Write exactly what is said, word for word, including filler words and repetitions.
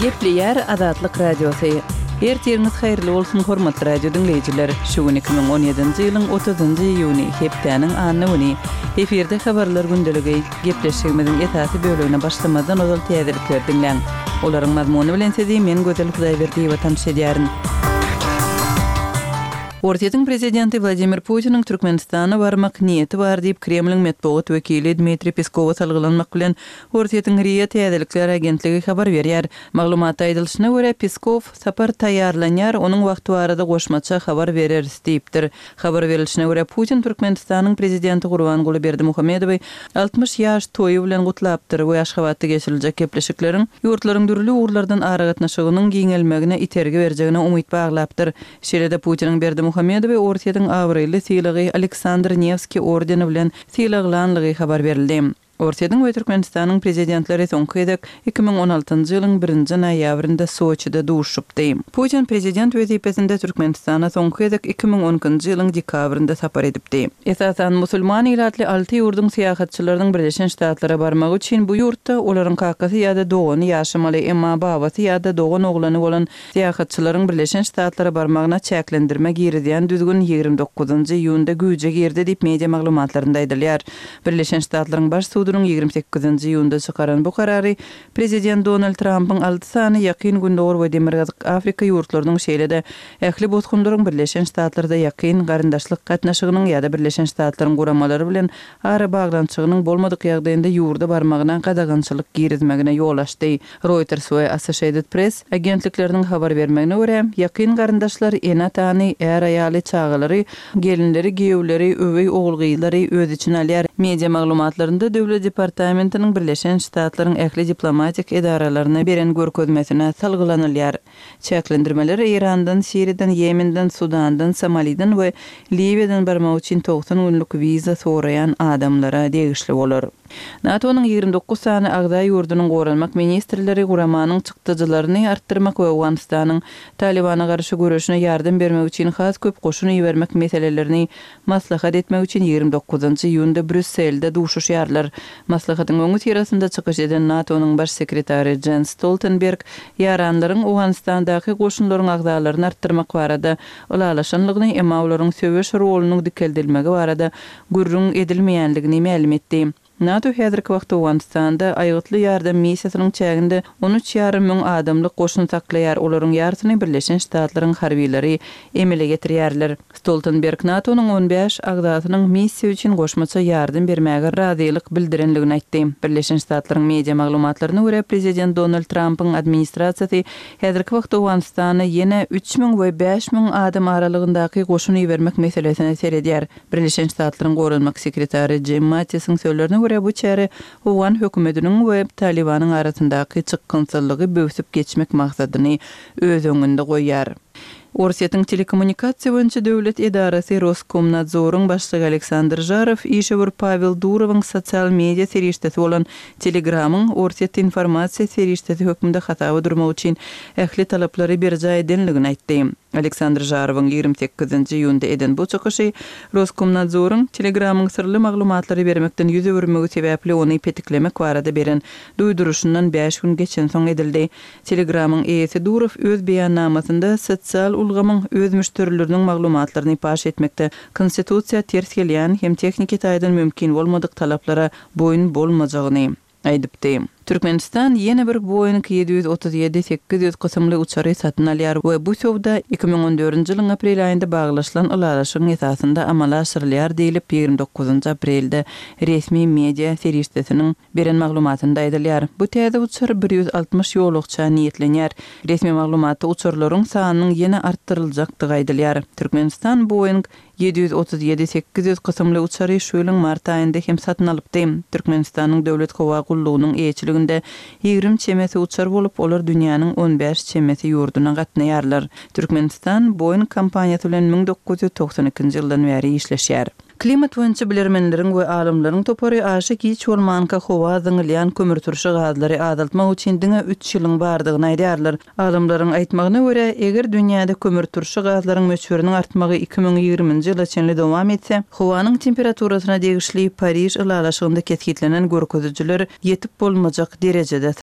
Gepleyer Azatlyk Radiosu. Ertiriniz hayırlı olsun hormatly radio dinleyijiler. Şu gün iki bin on ýedinji ýylyň otuzynjy iýuny hepdeniň anyny uny. Eferde habarlar gündeligi gepleşigimiziň etasi bölügine başlamadan ozal täzelikler dinleň. Olaryň mazmuny bilen sizi men Gözel Hudaýberdi watan şedýärin. Ortiýetiň prezidenti Vladimir Putiniň Türkmenistana barmak niýeti bar diýip Kremliň medeniýet wekili Dmitri Peskow salgylanmak bilen Ortiýetiň Riýa Täzelikler agentligi habar berýär. Maglumatda aýdylyşyna görä Peskow sapar taýýarlanýar, onuň wagty barada goşmaça habar berer diýipdir. Habar berilişine görä Putin Türkmenistanyň prezidenti Gurbanguly Berdimuhammedowy altymyş ýaş toýu bilen gutlapdyr we Aşgabatda geçiriljek gepleşikleriň ýurtlaryň dürli uğurlardan ara gatnaşygynyň giňelmegine itergi berjegine umyt baglapdyr. Şeýle-de Putiniň Berdimuhammedowy Muhammedowy ortiýetiň awryly sylagy Aleksandr Nevski ordeni bilen sylaglanlygy habar berildi. Ortiýetiň we Türkmenistanyň prezidentleri soňky edek iki bin on altynjy ýylyň birinji noýabrynda Soçyda duşupdy. Putin prezident wezipesinde Türkmenistana soňky edek iki bin onunçy ýylyň dekabrynda sapar edipdi. Esasan musulman ýylatly alty ýurduň syýahatçylarynyň Birleşen Ştatlara barmagy üçin bu ýurtda olaryň kakasy ýa-da dogany ýaşamaly, emma babasy ýa-da dogan oglany bolan syýahatçylaryň Birleşen Ştatlara barmagyna çäklendirme girdiýän düzgün ýygrimi dokuzynjy iýunda güýje girdi diýip media maglumatlarynda aýdylýar. Birleşen Ştatlaryň baş Suudunun ýygrimi sekizinji ýyłynda çykaran bu karary prezident Donald Trumpyň alty sany ýakyn gündogor we Demirgazyk Afrika ýurtlarynyň şeýle-de ähli bozgunlaryň Birleşen Ştatlarda ýakyn garyndaşlyk gatnaşygynyň ýa-da Birleşen Ştatlaryň guramalary bilen ara baglançygynyň bolmadyk ýagdaýynda ýurda barmagyna gadagançylyk girizmegine ýol açdy. Reuters we Associated Press agentlikleriniň habar bermegine görä, ýakyn garyndaşlar enatany, är aýaly çagalary, gelinleri, giýewleri, öwey ogulgylary öz içine alýar. Media maglumatlarynda Döwlet Departamentiniň Birleşen Ştatlaryň ähli diplomatik edaralaryna beren görkezmesine salgylanylar. Çäklendirmeler Irandan, Siriýadan, Ýemenden, Sudandan, Somaliýdan we Libiýadan barmak üçin doksan günlük wiza soraýan adamlara degişli bolar. NATO'nun ýygrimi dokuz sany Agda ýurdunyň goralmak ministrleri guramanyň çykdyjylaryny artdyrmak we Awganistanyň Talibana garşy görüşine ýardam bermek üçin has köp goşun ýermek meselelerini maslahat etmek üçin ýygrimi dokuzynjy iýunda Brüsselde duşuşýarlar. Maslahatyň öňü tirasynda çykyş eden NATO'nun baş sekretary Jens Stoltenberg ýaranlaryň Awganistandaky goşunlaryň agdalaryny artdyrmak barada ulalaşanlygyny, emma olaryň söwüş rolunyň dikeldilmegi barada gürrüň edilmeýänligini ma'lum etdi. NATO häzirki wagtda Awganistanda aýgytly ýardam missiýasynyň çäginde on üç ýarrym müň adamlyk goşun saklaýar, olaryň ýartyny Birleşen Ştatlaryň harbiýleri emele getirýärler. Stoltenberg NATO'nun on beş agdatynyň missiýa üçin goşmaça ýardam bermäge razylyk bildirenligini aýtdy. Birleşen Ştatlaryň media maglumatlaryna görä prezident Donald Trumpyň administrasiýasy häzirki wagtda Awganistana ýene üç müň we beş müň adam aralygyndaky goşun ýermek meselesine seredýär. Birleşen Ştatlaryň goralmak sekretary Jim Mattisyň sözlerine bu çäre Owan hökümetiniň we Talibanyň arasyndaky çykgynçylygy böwsüp geçmek maksadyny öz öňünde goýar. Ortiýetiň telekommunikasiýa boýunça döwlet edarasy Roskomnadzoryň başlygy Aleksandr Jarow işewir Pavel Durowyň sosial media serişdesi bolan Telegramyň Ortiýet informasiýa serişdesi hökmünde hatawy durmak üçin ähli talaplary berjä edenligini aýtdy. Aleksandr Jarowyň ýygrimi sekizinji iýunda eden bu çykyşy Roskomnadzoryň Telegramyň sirli maglumatlary bermekden ýüz öwürmegi sebäpli ony petiklemek barada beren duýduruşyndan beş gün geçen soň edildi. Telegramyň eýesi Durow öz beýannamasynda sosial ulgamyň öz müşterileriniň maglumatlaryny paş etmekde konstitusiýa ters gelýän hem teknik taýdan mümkin bolmadyk talaplara boyun bolmajagyny aýdypdy. Türkmenistan ýene bir Boeing yedi yüz otuz ýedi sekiz yüz kysymly uçary satyn alýar we bu sowda iki bin on dördünji ýylyň aprel aýynda baglaşylan ulalaşyň esasynda amala aşyrylýar diýilip ýygrimi dokuzynjy aprelde resmi media serişdesiniň beren maglumatynda aýdylýar. Bu täze uçar bir yüz altymyş ýolukça niýetlenýär. Resmi maglumatda uçurlaryň sanynyň ýene artdyryljakdygy aýdylýar. Türkmenistan Boeing yedi yüz otuz ýedi sekiz yüz kysymly uçary şu ýylyň mart aýynda hem satyn alypdy. Türkmenistanyň döwlet howa gullugynyň eýçiliginde ýygrimi çemesi uçar bolup olar dünýäniň on beş çemesi ýurduna gatnaýarlar. Türkmenistan Boeing kompaniýasy bilen bin dokuz yüz toksan ikinji ýyldan beri işleşýär. Klimat boýunça bilermenleriň we alimlaryň topary aşy giç bolmanka howa zyňylýan kömür turşy gazlary azaltmak üçin diňe üç ýylyň bardygyny aýdýarlar. Alimlaryň aýtmagyna görä, eger dünýäde kömür turşy gazlaryň möçberiniň artmagy iki bin ýigriminji ýyla çenli dowam etse, howanyň temperaturasyna degişli Paris ulalaşygynda ketkitlenen görkezüjler ýetip bolmajak derejede